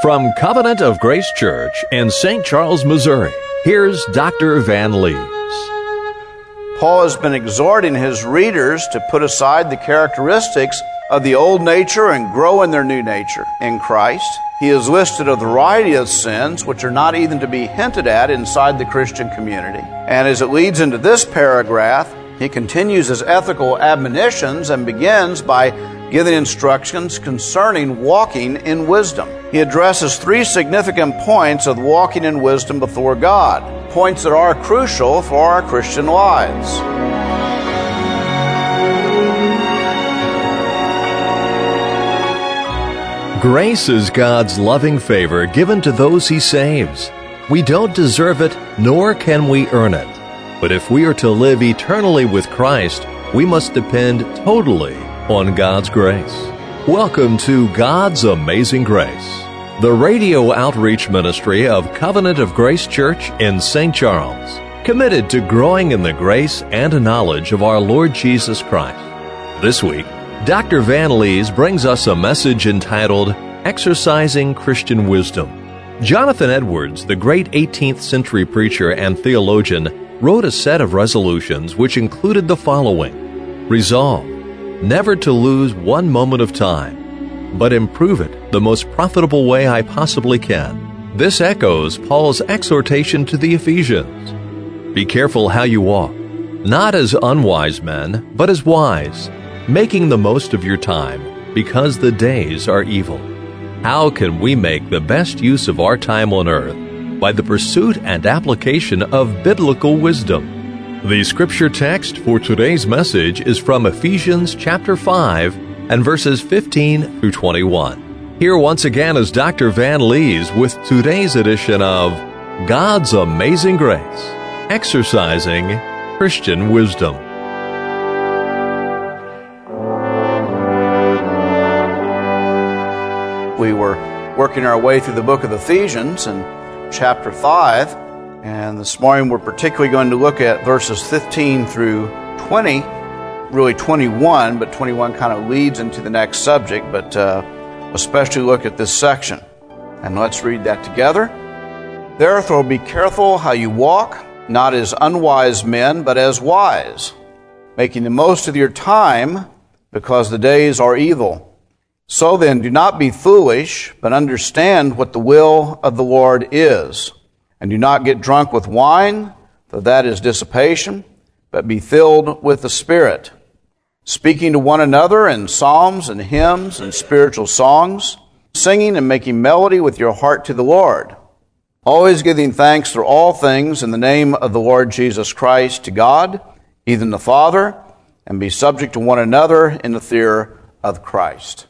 From Covenant of Grace Church in St. Charles, Missouri, here's Dr. Van Lees. Paul has been exhorting his readers to put aside the characteristics of the old nature and grow in their new nature in Christ. He has listed a variety of sins which are not even to be hinted at inside the Christian community. And as it leads into this paragraph, he continues his ethical admonitions and begins by giving instructions concerning walking in wisdom. He addresses three significant points of walking in wisdom before God, points that are crucial for our Christian lives. Grace is God's loving favor given to those He saves. We don't deserve it, nor can we earn it. But if we are to live eternally with Christ, we must depend totally on God's grace. Welcome to God's Amazing Grace, the radio outreach ministry of Covenant of Grace Church in St. Charles, committed to growing in the grace and knowledge of our Lord Jesus Christ. This week, Dr. Van Lees brings us a message entitled Exercising Christian Wisdom. Jonathan Edwards, the great 18th century preacher and theologian, wrote a set of resolutions which included the following: resolve never to lose one moment of time, but improve it the most profitable way I possibly can. This echoes Paul's exhortation to the Ephesians. Be careful how you walk, not as unwise men, but as wise, making the most of your time, because the days are evil. How can we make the best use of our time on earth? By the pursuit and application of biblical wisdom. The scripture text for today's message is from Ephesians chapter 5 and verses 15 through 21. Here once again is Dr. Van Lees with today's edition of God's Amazing Grace, Exercising Christian Wisdom. We were working our way through the book of Ephesians in chapter 5. And this morning we're particularly going to look at verses 15 through 20, really 21, but 21 kind of leads into the next subject, but especially look at this section. And let's read that together. Therefore be careful how you walk, not as unwise men, but as wise, making the most of your time, because the days are evil. So then, do not be foolish, but understand what the will of the Lord is. And do not get drunk with wine, for that is dissipation, but be filled with the Spirit, speaking to one another in psalms and hymns and spiritual songs, singing and making melody with your heart to the Lord, always giving thanks for all things in the name of the Lord Jesus Christ to God, even the Father, and be subject to one another in the fear of Christ.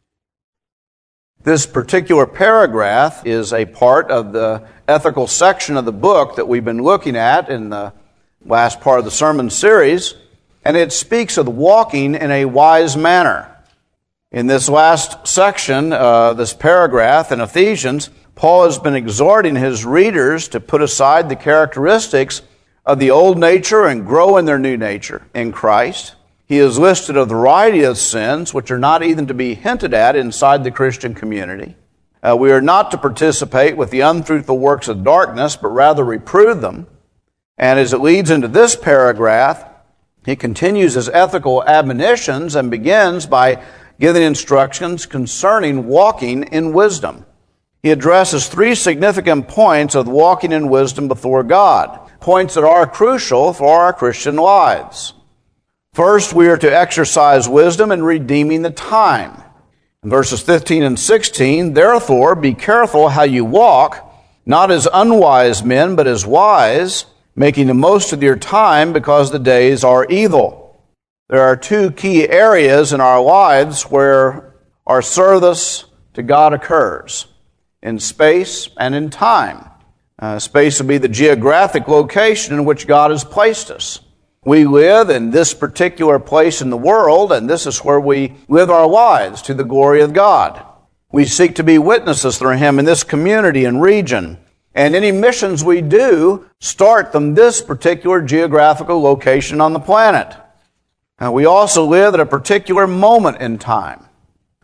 This particular paragraph is a part of the ethical section of the book that we've been looking at in the last part of the sermon series, and it speaks of walking in a wise manner. In this last section, this paragraph in Ephesians, Paul has been exhorting his readers to put aside the characteristics of the old nature and grow in their new nature in Christ. He has listed a variety of sins which are not even to be hinted at inside the Christian community. We are not to participate with the unfruitful works of darkness, but rather reprove them. And as it leads into this paragraph, he continues his ethical admonitions and begins by giving instructions concerning walking in wisdom. He addresses three significant points of walking in wisdom before God, points that are crucial for our Christian lives. First, we are to exercise wisdom in redeeming the time. In verses 15 and 16, therefore be careful how you walk, not as unwise men, but as wise, making the most of your time, because the days are evil. There are two key areas in our lives where our service to God occurs, in space and in time. Space would be the geographic location in which God has placed us. We live in this particular place in the world, and this is where we live our lives to the glory of God. We seek to be witnesses through Him in this community and region. And any missions we do start from this particular geographical location on the planet. We also live at a particular moment in time.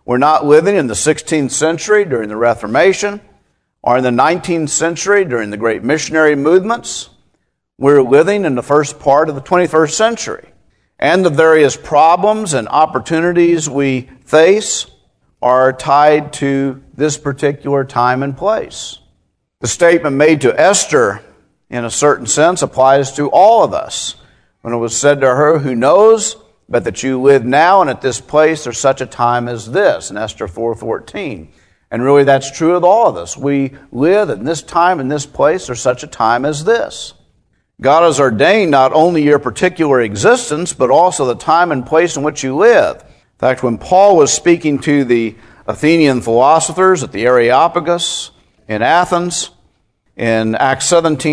We're not living in the 16th century during the Reformation or in the 19th century during the great missionary movements. We're living in the first part of the 21st century. And the various problems and opportunities we face are tied to this particular time and place. The statement made to Esther, in a certain sense, applies to all of us. When it was said to her, "Who knows but that you live now and at this place or such a time as this," in Esther 4:14. And really that's true of all of us. We live in this time and this place or such a time as this. God has ordained not only your particular existence, but also the time and place in which you live. In fact, when Paul was speaking to the Athenian philosophers at the Areopagus in Athens, in Acts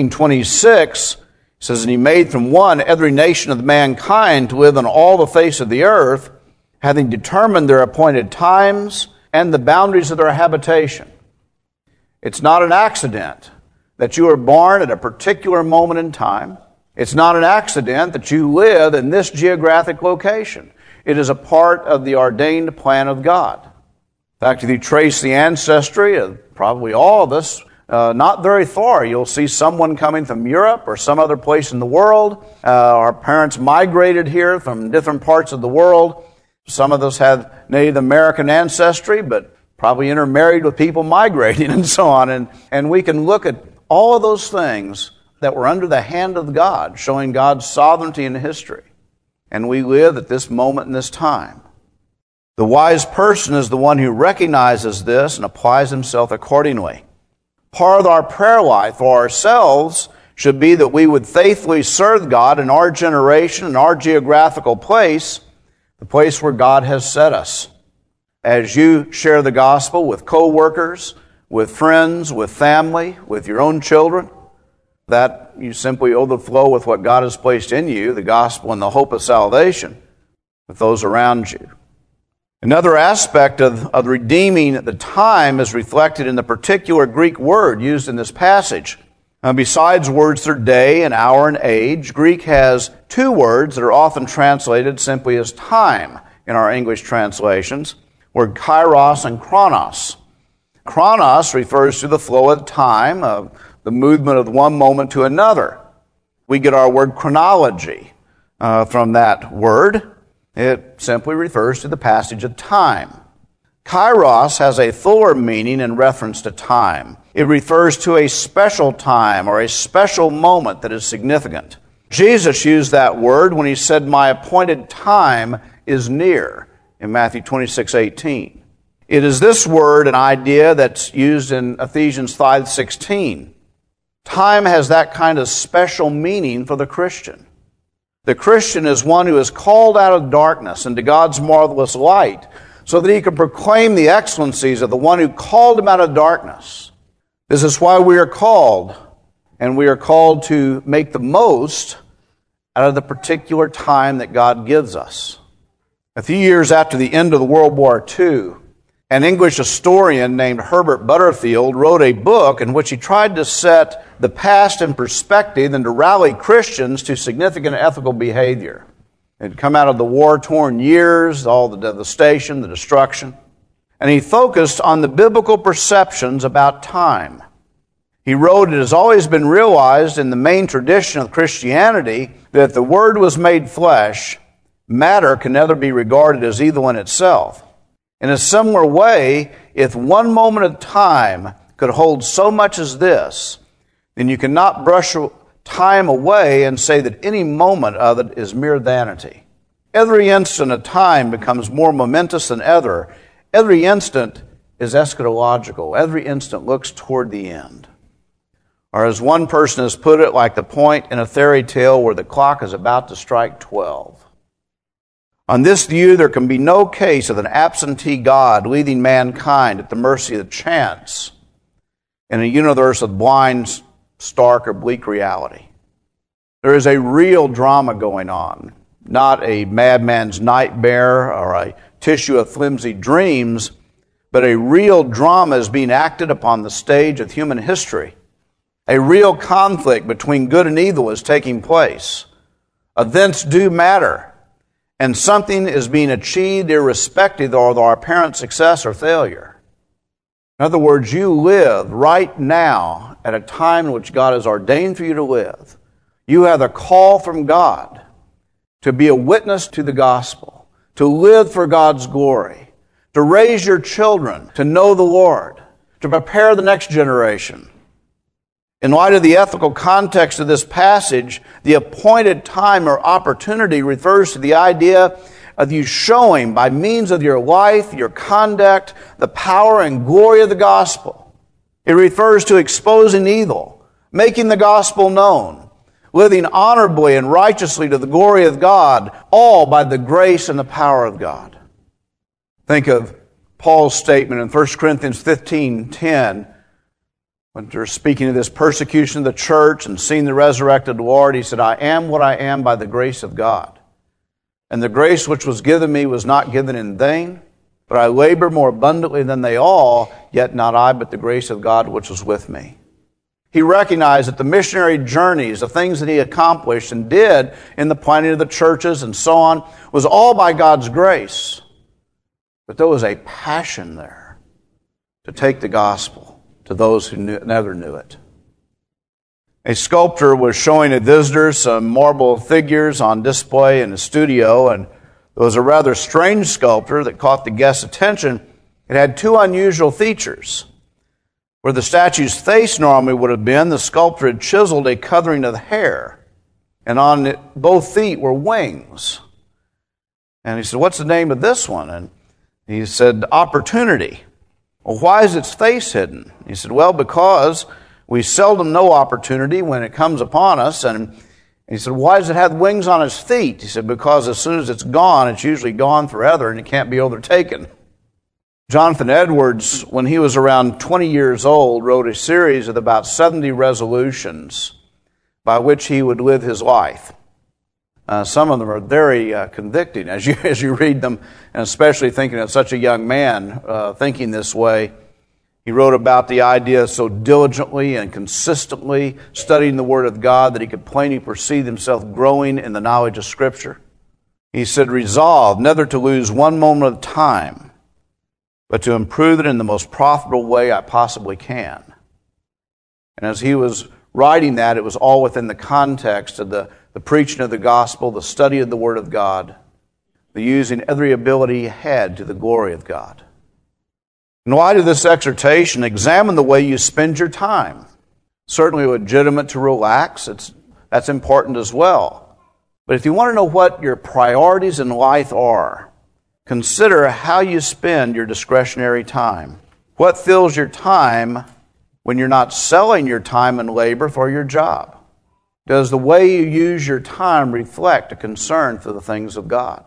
17:26, it says, "And he made from one every nation of mankind to live on all the face of the earth, having determined their appointed times and the boundaries of their habitation." It's not an accident that you are born at a particular moment in time. It's not an accident that you live in this geographic location. It is a part of the ordained plan of God. In fact, if you trace the ancestry of probably all of us, not very far, you'll see someone coming from Europe or some other place in the world. Our parents migrated here from different parts of the world. Some of us have Native American ancestry, but probably intermarried with people migrating and so on. And we can look at all of those things that were under the hand of God, showing God's sovereignty in history. And we live at this moment in this time. The wise person is the one who recognizes this and applies himself accordingly. Part of our prayer life for ourselves should be that we would faithfully serve God in our generation, in our geographical place, the place where God has set us. As you share the gospel with co-workers, with friends, with family, with your own children, that you simply overflow with what God has placed in you, the gospel and the hope of salvation, with those around you. Another aspect of redeeming the time is reflected in the particular Greek word used in this passage. Besides words for day and hour and age, Greek has two words that are often translated simply as time in our English translations, word kairos and chronos. Chronos refers to the flow of time, of the movement of one moment to another. We get our word chronology from that word. It simply refers to the passage of time. Kairos has a fuller meaning in reference to time. It refers to a special time or a special moment that is significant. Jesus used that word when he said, "My appointed time is near," in Matthew 26:18. It is this word and idea that's used in Ephesians 5:16. Time has that kind of special meaning for the Christian. The Christian is one who is called out of darkness into God's marvelous light so that he can proclaim the excellencies of the one who called him out of darkness. This is why we are called, and we are called to make the most out of the particular time that God gives us. A few years after the end of the World War II, an English historian named Herbert Butterfield wrote a book in which he tried to set the past in perspective and to rally Christians to significant ethical behavior. It had come out of the war-torn years, all the devastation, the destruction, and he focused on the biblical perceptions about time. He wrote, "It has always been realized in the main tradition of Christianity that if the Word was made flesh, matter can never be regarded as evil in itself. In a similar way, if one moment of time could hold so much as this, then you cannot brush time away and say that any moment of it is mere vanity. Every instant of time becomes more momentous than ever. Every instant is eschatological. Every instant looks toward the end." Or as one person has put it, like the point in a fairy tale where the clock is about to strike 12. On this view, there can be no case of an absentee God leaving mankind at the mercy of chance in a universe of blind, stark, or bleak reality. There is a real drama going on, not a madman's nightmare or a tissue of flimsy dreams, but a real drama is being acted upon the stage of human history. A real conflict between good and evil is taking place. Events do matter. and something is being achieved irrespective of our apparent success or failure. In other words, you live right now at a time in which God has ordained for you to live. You have a call from God to be a witness to the gospel, to live for God's glory, to raise your children to know the Lord, to prepare the next generation. In light of the ethical context of this passage, the appointed time or opportunity refers to the idea of you showing by means of your life, your conduct, the power and glory of the gospel. It refers to exposing evil, making the gospel known, living honorably and righteously to the glory of God, all by the grace and the power of God. Think of Paul's statement in 1 Corinthians 15:10, when they're speaking of this persecution of the church and seeing the resurrected Lord. He said, I am what I am by the grace of God. And the grace which was given me was not given in vain, but I labor more abundantly than they all, yet not I, but the grace of God which was with me. He recognized that the missionary journeys, the things that he accomplished and did in the planting of the churches and so on, was all by God's grace. But there was a passion there to take the gospel to those who never knew it. A sculptor was showing a visitor some marble figures on display in the studio, and there was a rather strange sculpture that caught the guest's attention. It had two unusual features. Where the statue's face normally would have been, the sculptor had chiseled a covering of hair, and on both feet were wings. And he said, what's the name of this one? And he said, Opportunity. Well, why is its face hidden? He said, well, because we seldom know opportunity when it comes upon us. And he said, why does it have wings on its feet? He said, because as soon as it's gone, it's usually gone forever and it can't be overtaken. Jonathan Edwards, when he was around 20 years old, wrote a series of about 70 resolutions by which he would live his life. Some of them are very convicting as you read them, and especially thinking of such a young man thinking this way. He wrote about the idea so diligently and consistently studying the Word of God that he could plainly perceive himself growing in the knowledge of Scripture. He said, resolve never to lose one moment of time, but to improve it in the most profitable way I possibly can. And as he was writing that, it was all within the context of the preaching of the gospel, the study of the Word of God, the using every ability he had to the glory of God. In light of this exhortation, examine the way you spend your time. Certainly legitimate to relax. That's important as well. But if you want to know what your priorities in life are, consider how you spend your discretionary time. What fills your time when you're not selling your time and labor for your job? Does the way you use your time reflect a concern for the things of God?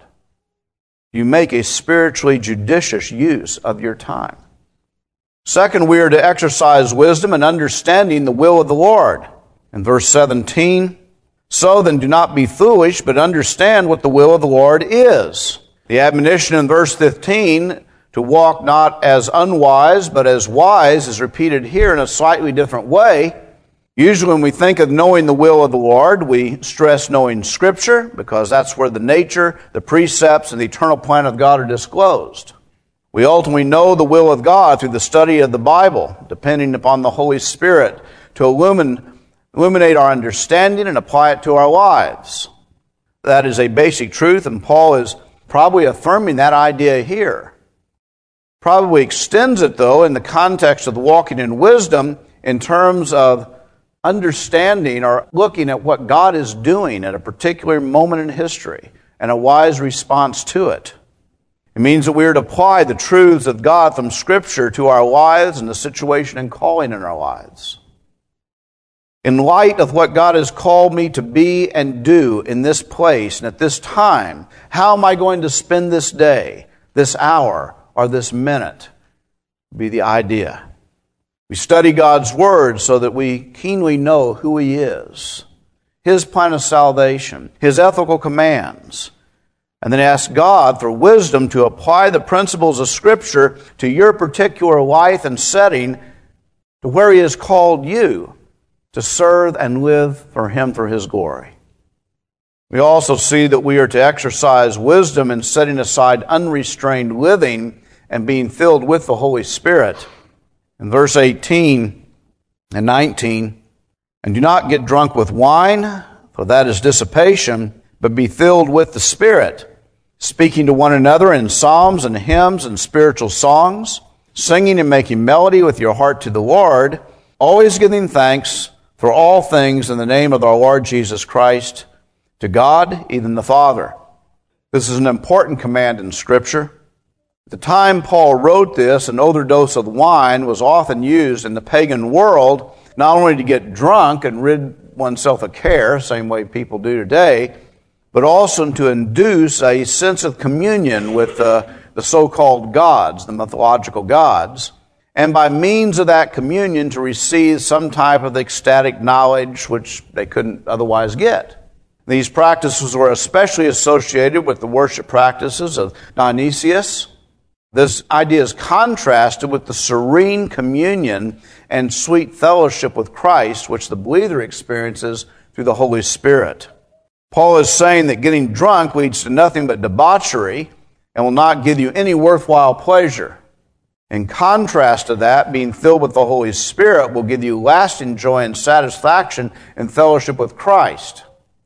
You make a spiritually judicious use of your time. Second, we are to exercise wisdom in understanding the will of the Lord. In verse 17, so then do not be foolish, but understand what the will of the Lord is. The admonition in verse 15 to walk not as unwise, but as wise is repeated here in a slightly different way. Usually when we think of knowing the will of the Lord, we stress knowing Scripture, because that's where the nature, the precepts, and the eternal plan of God are disclosed. We ultimately know the will of God through the study of the Bible, depending upon the Holy Spirit to illuminate our understanding and apply it to our lives. That is a basic truth, and Paul is probably affirming that idea here. Probably extends it, though, in the context of the walking in wisdom in terms of understanding or looking at what God is doing at a particular moment in history and a wise response to it. It means that we are to apply the truths of God from Scripture to our lives and the situation and calling in our lives. In light of what God has called me to be and do in this place and at this time, how am I going to spend this day, this hour, or this minute? Be the idea. We study God's Word so that we keenly know who He is, His plan of salvation, His ethical commands, and then ask God for wisdom to apply the principles of Scripture to your particular life and setting, to where He has called you to serve and live for Him for His glory. We also see that we are to exercise wisdom in setting aside unrestrained living and being filled with the Holy Spirit. In verse 18 and 19, "And do not get drunk with wine, for that is dissipation, but be filled with the Spirit, speaking to one another in psalms and hymns and spiritual songs, singing and making melody with your heart to the Lord, always giving thanks for all things in the name of our Lord Jesus Christ, to God, even the Father." This is an important command in Scripture. At the time Paul wrote this, an older dose of wine was often used in the pagan world, not only to get drunk and rid oneself of care, same way people do today, but also to induce a sense of communion with the so-called gods, the mythological gods, and by means of that communion to receive some type of ecstatic knowledge which they couldn't otherwise get. These practices were especially associated with the worship practices of Dionysius. This idea is contrasted with the serene communion and sweet fellowship with Christ, which the believer experiences through the Holy Spirit. Paul is saying that getting drunk leads to nothing but debauchery and will not give you any worthwhile pleasure. In contrast to that, being filled with the Holy Spirit will give you lasting joy and satisfaction in fellowship with Christ.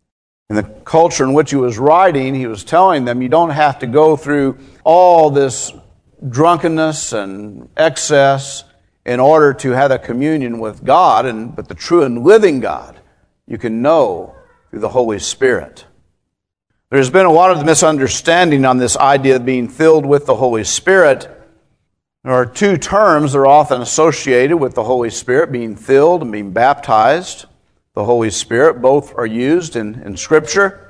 In the culture in which he was writing, he was telling them you don't have to go through all this drunkenness and excess in order to have a communion with God, but the true and living God you can know through the Holy Spirit. There's been a lot of misunderstanding on this idea of being filled with the Holy Spirit. There are two terms that are often associated with the Holy Spirit, being filled and being baptized. The Holy Spirit, both are used in Scripture.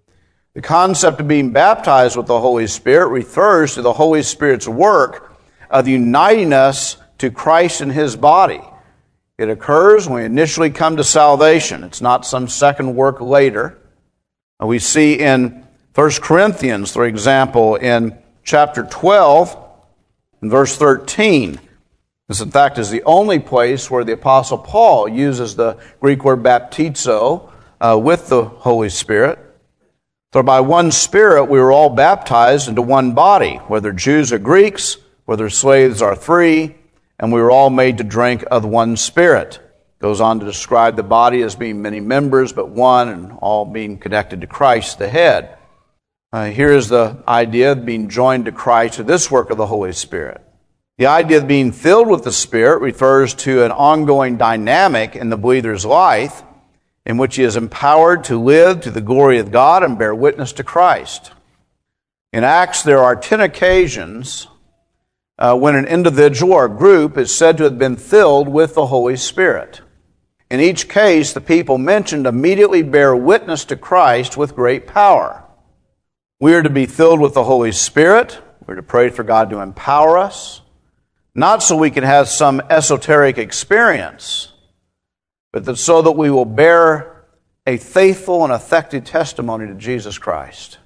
The concept of being baptized with the Holy Spirit refers to the Holy Spirit's work of uniting us to Christ and His body. It occurs when we initially come to salvation. It's not some second work later. We see in 1 Corinthians, for example, in chapter 12, in verse 13. This, in fact, is the only place where the Apostle Paul uses the Greek word baptizo with the Holy Spirit. For by one Spirit we were all baptized into one body, whether Jews or Greeks, whether slaves or free, and we were all made to drink of one Spirit. Goes on to describe the body as being many members, but one, and all being connected to Christ, the head. Here is the idea of being joined to Christ through this work of the Holy Spirit. The idea of being filled with the Spirit refers to an ongoing dynamic in the believer's life in which he is empowered to live to the glory of God and bear witness to Christ. In Acts, there are 10 occasions when an individual or group is said to have been filled with the Holy Spirit. In each case, the people mentioned immediately bear witness to Christ with great power. We are to be filled with the Holy Spirit. We're to pray for God to empower us, not so we can have some esoteric experience, but so that we will bear a faithful and effective testimony to Jesus Christ.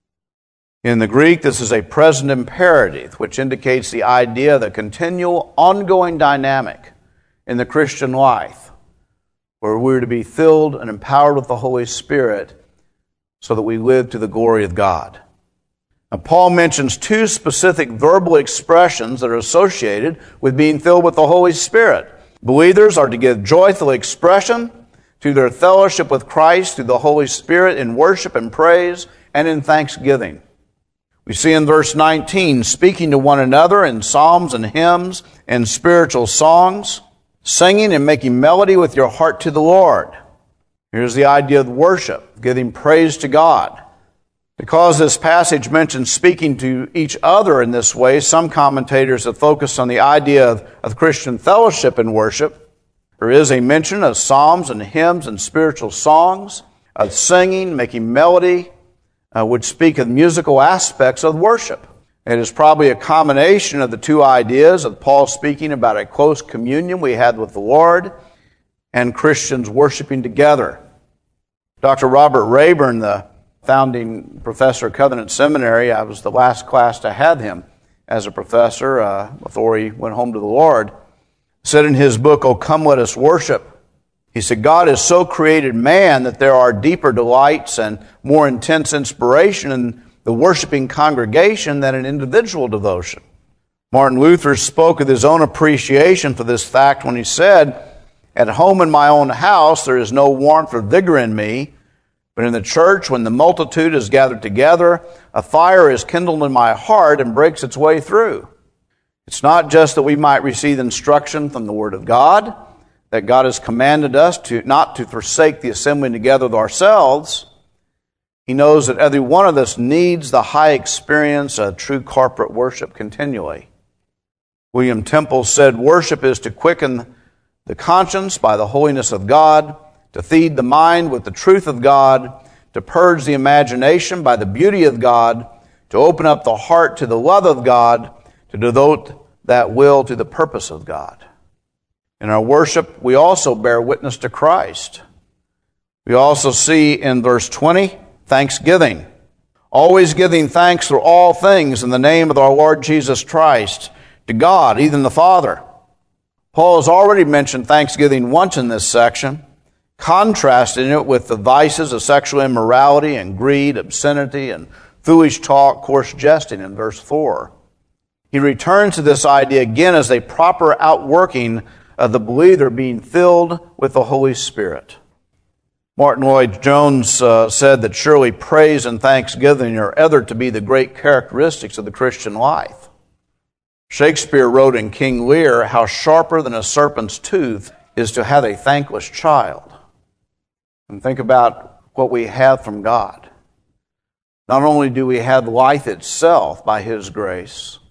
In the Greek, this is a present imperative, which indicates the idea of the continual, ongoing dynamic in the Christian life, where we're to be filled and empowered with the Holy Spirit so that we live to the glory of God. Now, Paul mentions two specific verbal expressions that are associated with being filled with the Holy Spirit. Believers are to give joyful expression to their fellowship with Christ through the Holy Spirit in worship and praise and in thanksgiving. We see in verse 19, speaking to one another in psalms and hymns and spiritual songs, singing and making melody with your heart to the Lord. Here's the idea of worship, giving praise to God. Because this passage mentions speaking to each other in this way, some commentators have focused on the idea of Christian fellowship and worship. There is a mention of psalms and hymns and spiritual songs, of singing, making melody, which speak of musical aspects of worship. It is probably a combination of the two ideas of Paul speaking about a close communion we had with the Lord and Christians worshiping together. Dr. Robert Rayburn, the founding professor of Covenant Seminary, I was the last class to have him as a professor before he went home to the Lord, said in his book, "Oh, Come Let Us Worship," He said, God has so created man that there are deeper delights and more intense inspiration in the worshiping congregation than in individual devotion. Martin Luther spoke of his own appreciation for this fact when he said, "At home in my own house there is no warmth or vigor in me, but in the church when the multitude is gathered together, a fire is kindled in my heart and breaks its way through." It's not just that we might receive instruction from the Word of God, that God has commanded us to not to forsake the assembling together of ourselves. He knows that every one of us needs the high experience of true corporate worship continually. William Temple said, "Worship is to quicken the conscience by the holiness of God, to feed the mind with the truth of God, to purge the imagination by the beauty of God, to open up the heart to the love of God, to devote that will to the purpose of God." In our worship, we also bear witness to Christ. We also see in verse 20, thanksgiving. Always giving thanks through all things in the name of our Lord Jesus Christ, to God, even the Father. Paul has already mentioned thanksgiving once in this section, contrasting it with the vices of sexual immorality and greed, obscenity, and foolish talk, coarse jesting in verse 4. He returns to this idea again as a proper outworking of the believer being filled with the Holy Spirit. Martin Lloyd-Jones said that surely praise and thanksgiving are ever to be the great characteristics of the Christian life. Shakespeare wrote in King Lear, "How sharper than a serpent's tooth is to have a thankless child." And think about what we have from God. Not only do we have life itself by His grace,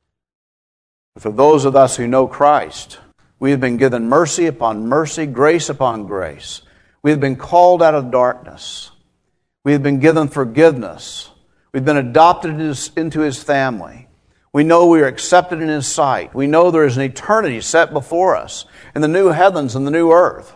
but for those of us who know Christ, we have been given mercy upon mercy, grace upon grace. We have been called out of darkness. We have been given forgiveness. We've been adopted into His family. We know we are accepted in His sight. We know there is an eternity set before us in the new heavens and the new earth.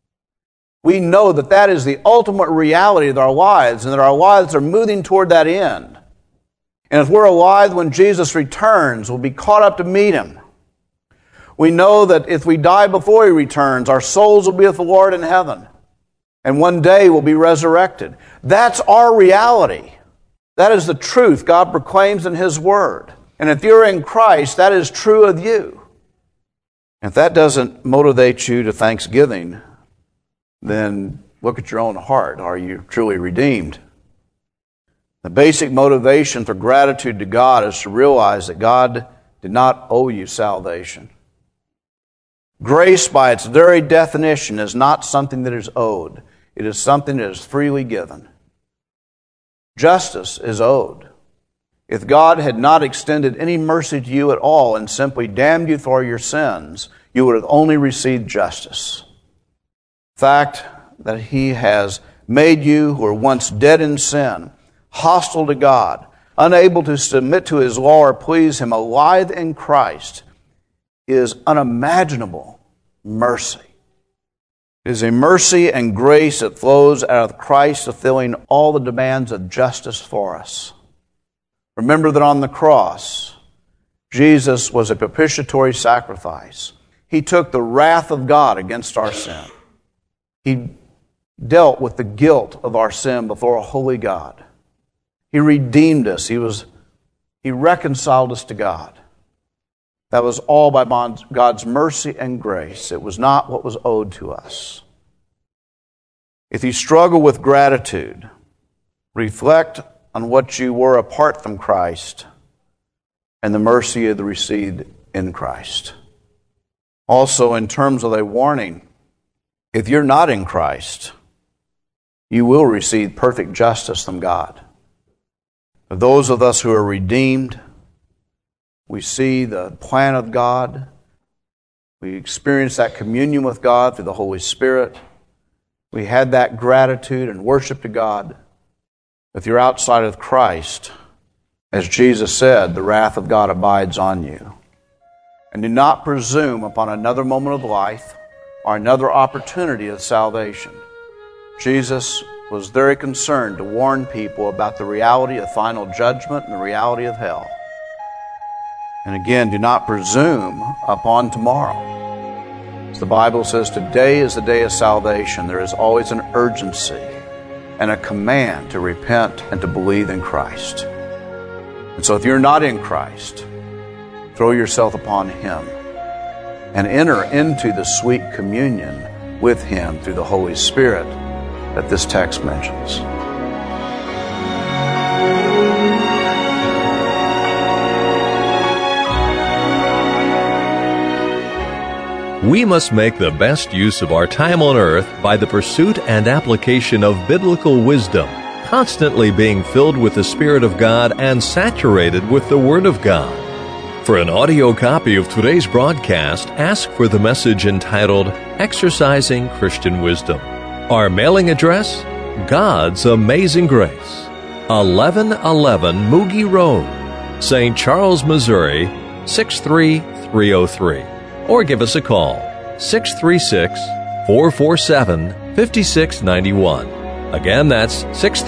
We know that that is the ultimate reality of our lives and that our lives are moving toward that end. And if we're alive when Jesus returns, we'll be caught up to meet Him. We know that if we die before He returns, our souls will be with the Lord in heaven. And one day we'll be resurrected. That's our reality. That is the truth God proclaims in His Word. And if you're in Christ, that is true of you. If that doesn't motivate you to thanksgiving, then look at your own heart. Are you truly redeemed? The basic motivation for gratitude to God is to realize that God did not owe you salvation. Grace, by its very definition, is not something that is owed. It is something that is freely given. Justice is owed. If God had not extended any mercy to you at all and simply damned you for your sins, you would have only received justice. The fact that He has made you, who were once dead in sin, hostile to God, unable to submit to His law or please Him, alive in Christ, is unimaginable mercy. It is a mercy and grace that flows out of Christ fulfilling all the demands of justice for us. Remember that on the cross, Jesus was a propitiatory sacrifice. He took the wrath of God against our sin. He dealt with the guilt of our sin before a holy God. He redeemed us. He reconciled us to God. That was all by God's mercy and grace. It was not what was owed to us. If you struggle with gratitude, reflect on what you were apart from Christ and the mercy you had received in Christ. Also, in terms of a warning, if you're not in Christ, you will receive perfect justice from God. For those of us who are redeemed, we see the plan of God. We experience that communion with God through the Holy Spirit. We had that gratitude and worship to God. If you're outside of Christ, as Jesus said, the wrath of God abides on you. And do not presume upon another moment of life or another opportunity of salvation. Jesus was very concerned to warn people about the reality of final judgment and the reality of hell. And again, do not presume upon tomorrow. As the Bible says, today is the day of salvation. There is always an urgency and a command to repent and to believe in Christ. And so if you're not in Christ, throw yourself upon Him and enter into the sweet communion with Him through the Holy Spirit that this text mentions. We must make the best use of our time on earth by the pursuit and application of biblical wisdom, constantly being filled with the Spirit of God and saturated with the Word of God. For an audio copy of today's broadcast, ask for the message entitled Exercising Christian Wisdom. Our mailing address, God's Amazing Grace, 1111 Moogie Road, St. Charles, Missouri, 63303. Or give us a call, 636-447-5691. Again, that's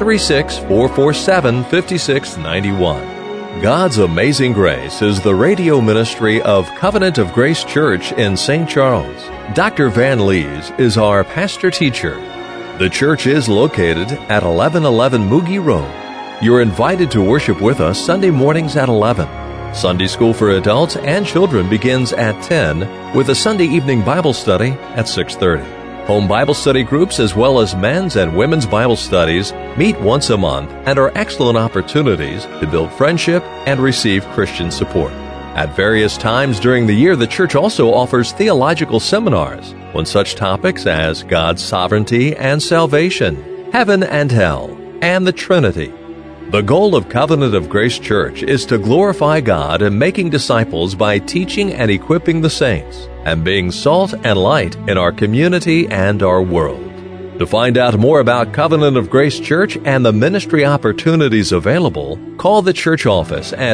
636-447-5691. God's Amazing Grace is the radio ministry of Covenant of Grace Church in St. Charles. Dr. Van Lees is our pastor-teacher. The church is located at 1111 Moogie Road. You're invited to worship with us Sunday mornings at 11. Sunday school for adults and children begins at 10, with a Sunday evening Bible study at 6:30. Home Bible study groups as well as men's and women's Bible studies meet once a month and are excellent opportunities to build friendship and receive Christian support. At various times during the year, the church also offers theological seminars on such topics as God's sovereignty and salvation, heaven and hell, and the Trinity. The goal of Covenant of Grace Church is to glorify God in making disciples by teaching and equipping the saints and being salt and light in our community and our world. To find out more about Covenant of Grace Church and the ministry opportunities available, call the church office at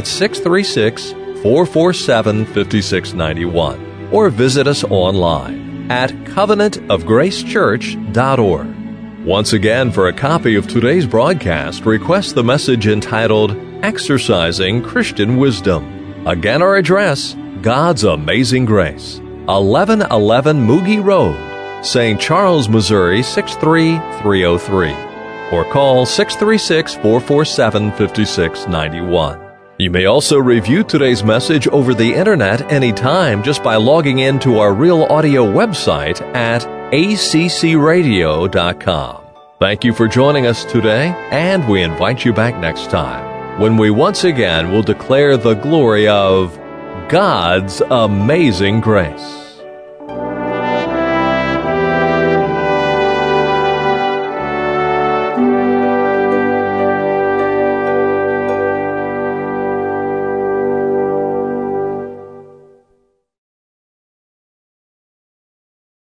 636-447-5691 or visit us online at covenantofgracechurch.org. Once again, for a copy of today's broadcast, request the message entitled Exercising Christian Wisdom. Again, our address, God's Amazing Grace, 1111 Moogie Road, St. Charles, Missouri, 63303. Or call 636-447-5691. You may also review today's message over the internet anytime just by logging in to our Real Audio website at accradio.com. Thank you for joining us today, and we invite you back next time when we once again will declare the glory of God's amazing grace.